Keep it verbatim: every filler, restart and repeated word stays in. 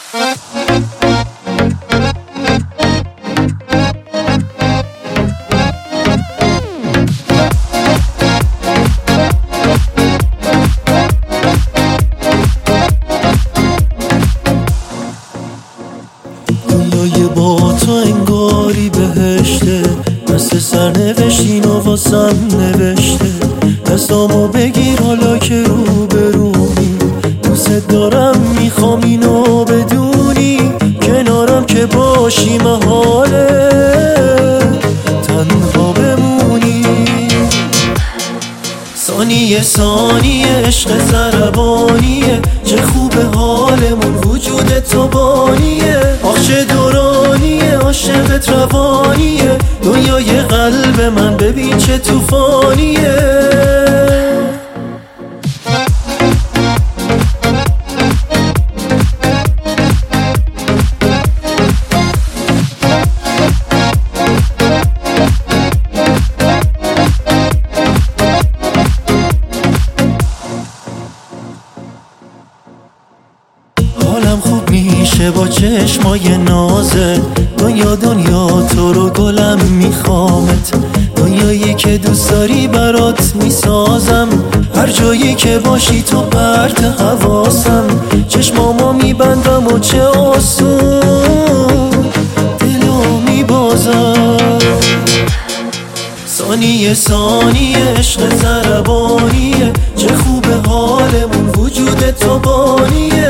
دنیای با تو انگاری بهشته، مثل سرنوشتین و واسم نوشته. دستامو بگیر حالا که رو برومی، دوست دارم میخوام اینو بدونی، کنارم که باشی محاله تنها بمونی. ثانیه ثانیه عشق ضربانیه، چه خوبه حالمون وجود تو بانیه. آخ چه دورانیه عاشقت روانیه، دنیای قلب من ببین چه توفانیه. حالم خوب میشه با چشمای نازه، دنیا دنیا تو رو گلم میخوامت. دنیایی که دوست داری برات میسازم، هر جایی که باشی تو پرت حواسم. چشمامو میبندم و چه آسون دلو میبازم. ثانیه ثانیه عشق ضربانیه، چه خوبه حالمون وجود تو بانیه.